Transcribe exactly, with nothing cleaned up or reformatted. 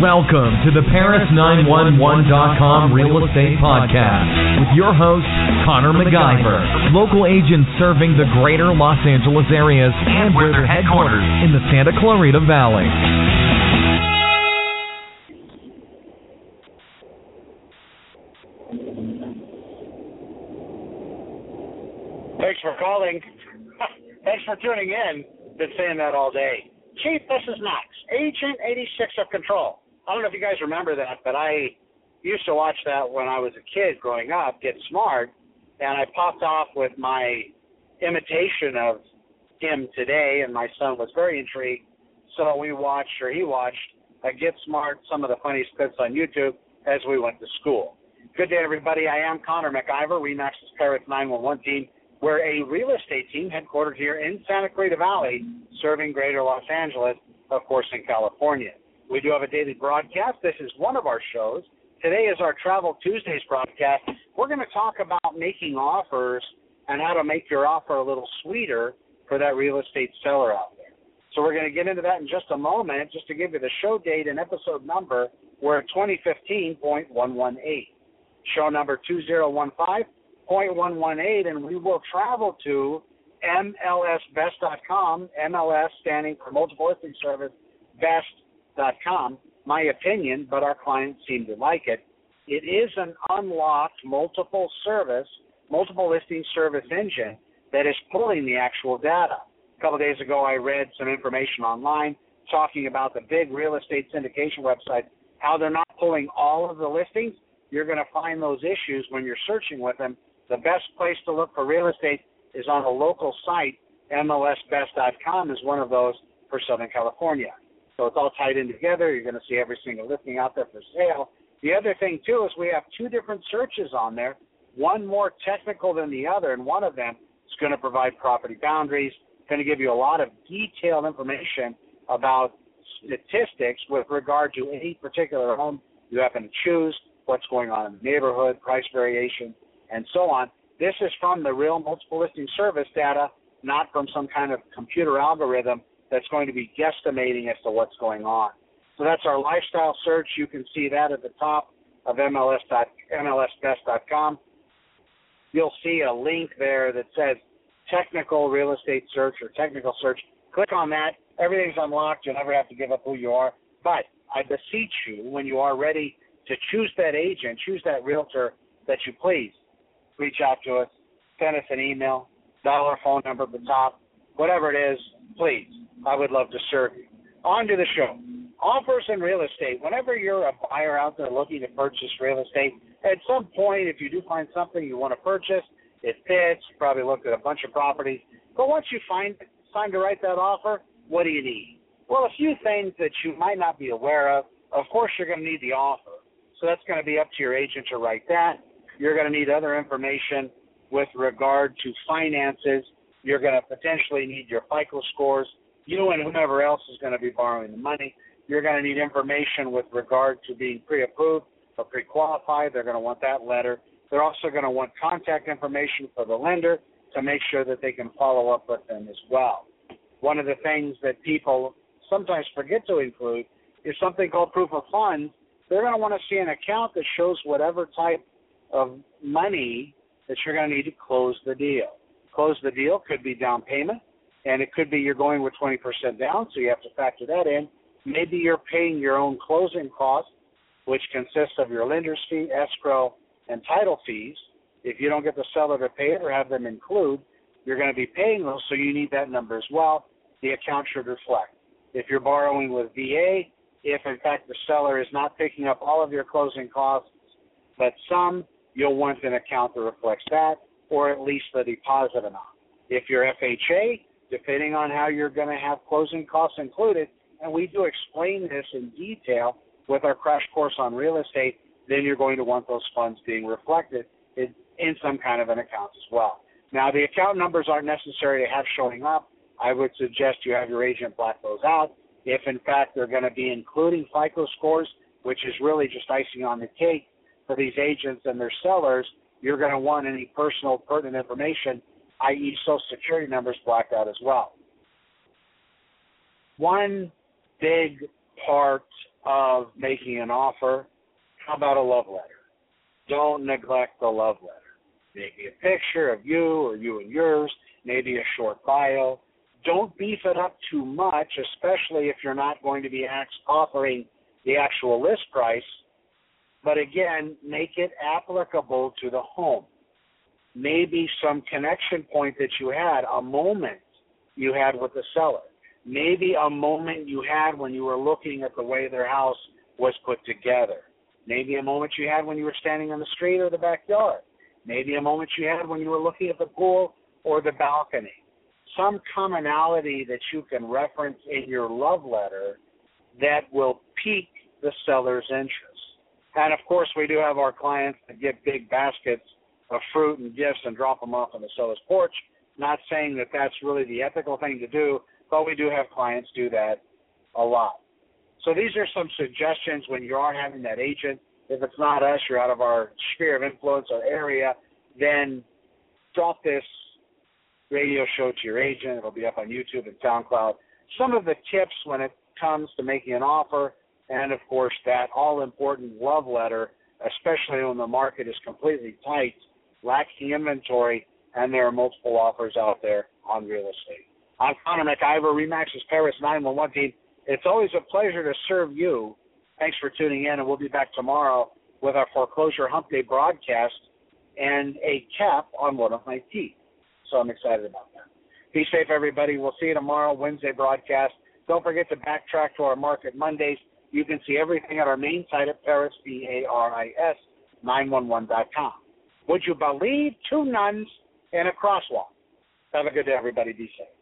Welcome to the Paris nine one one dot com Real Estate Podcast with your host, Connor MacGyver. Local agents serving the greater Los Angeles areas and where they're headquartered in the Santa Clarita Valley. Thanks for calling. Thanks for tuning in. Been saying that all day. Chief, this is Max, Agent eighty-six of Control. I don't know if you guys remember that, but I used to watch that when I was a kid growing up, Get Smart, and I popped off with my imitation of him today, and my son was very intrigued. So we watched, or he watched, uh, Get Smart, some of the funniest clips on YouTube as we went to school. Good day, everybody. I am Connor MacGyver, RE/MAX's Paris nine one one team. We're a real estate team headquartered here in Santa Clarita Valley, serving greater Los Angeles, of course, in California. We do have a daily broadcast. This is one of our shows. Today is our Travel Tuesdays broadcast. We're going to talk about making offers and how to make your offer a little sweeter for that real estate seller out there. So we're going to get into that in just a moment. Just to give you the show date and episode number, we're at twenty fifteen point one one eight. Show number two zero one five point one one eight, and we will travel to M L S best dot com, M L S standing for Multiple Listing Service, best dot com. My opinion, but our clients seem to like it. It is an unlocked multiple service, multiple listing service engine that is pulling the actual data. A couple of days ago, I read some information online talking about the big real estate syndication websites, how they're not pulling all of the listings. You're going to find those issues when you're searching with them. The best place to look for real estate is on a local site. M L S best dot com is one of those for Southern California. So it's all tied in together. You're going to see every single listing out there for sale. The other thing, too, is we have two different searches on there, one more technical than the other, and one of them is going to provide property boundaries, going to give you a lot of detailed information about statistics with regard to any particular home you happen to choose, what's going on in the neighborhood, price variation, and so on. This is from the real multiple listing service data, not from some kind of computer algorithm that's going to be guesstimating as to what's going on. So that's our lifestyle search. You can see that at the top of M L S best dot com. You'll see a link there that says technical real estate search or technical search. Click on that. Everything's unlocked. You'll never have to give up who you are. But I beseech you, when you are ready to choose that agent, choose that realtor, that you please reach out to us, send us an email, dial our phone number at the top, whatever it is, please. I would love to serve you. On to the show. Offers in real estate. Whenever you're a buyer out there looking to purchase real estate, at some point, if you do find something you want to purchase, it fits, you probably looked at a bunch of properties, but once you find it's time to write that offer, what do you need? Well, a few things that you might not be aware of. Of course, you're going to need the offer. So that's going to be up to your agent to write that. You're going to need other information with regard to finances. You're going to potentially need your FICO scores. You and whomever else is going to be borrowing the money. You're going to need information with regard to being pre-approved or pre-qualified. They're going to want that letter. They're also going to want contact information for the lender to make sure that they can follow up with them as well. One of the things that people sometimes forget to include is something called proof of funds. They're going to want to see an account that shows whatever type of money that you're going to need to close the deal. Close the deal could be down payment, and it could be you're going with twenty percent down, so you have to factor that in. Maybe you're paying your own closing costs, which consists of your lender's fee, escrow, and title fees. If you don't get the seller to pay it or have them include, you're going to be paying those, so you need that number as well. The account should reflect. If you're borrowing with V A, if in fact the seller is not picking up all of your closing costs, but some, you'll want an account that reflects that, or at least the deposit amount. If you're F H A, depending on how you're going to have closing costs included, and we do explain this in detail with our crash course on real estate, then you're going to want those funds being reflected in, in some kind of an account as well. Now, the account numbers aren't necessary to have showing up. I would suggest you have your agent black those out. If, in fact, they're going to be including FICO scores, which is really just icing on the cake for these agents and their sellers, you're going to want any personal pertinent information, that is Social Security numbers, blacked out as well. One big part of making an offer, how about a love letter? Don't neglect the love letter. Maybe a picture of you or you and yours, maybe a short bio. Don't beef it up too much, especially if you're not going to be offering the actual list price. But again, make it applicable to the home. Maybe some connection point that you had, a moment you had with the seller. Maybe a moment you had when you were looking at the way their house was put together. Maybe a moment you had when you were standing on the street or the backyard. Maybe a moment you had when you were looking at the pool or the balcony. Some commonality that you can reference in your love letter that will pique the seller's interest. And, of course, we do have our clients that get big baskets of fruit and gifts and drop them off on the seller's porch. Not saying that that's really the ethical thing to do, but we do have clients do that a lot. So these are some suggestions when you are having that agent. If it's not us, you're out of our sphere of influence or area, then drop this radio show to your agent. It'll be up on YouTube and SoundCloud. Some of the tips when it comes to making an offer, and, of course, that all-important love letter, especially when the market is completely tight, lacking inventory, and there are multiple offers out there on real estate. I'm Connor McIver, RE/MAX's Paris nine one one team. It's always a pleasure to serve you. Thanks for tuning in, and we'll be back tomorrow with our Foreclosure Hump Day broadcast and a cap on one of my teeth. So I'm excited about that. Be safe, everybody. We'll see you tomorrow, Wednesday broadcast. Don't forget to backtrack to our Market Mondays. You can see everything at our main site at Paris, P A R I S, nine one one dot com. Would you believe two nuns in a crosswalk? Have a good day, everybody. Be safe.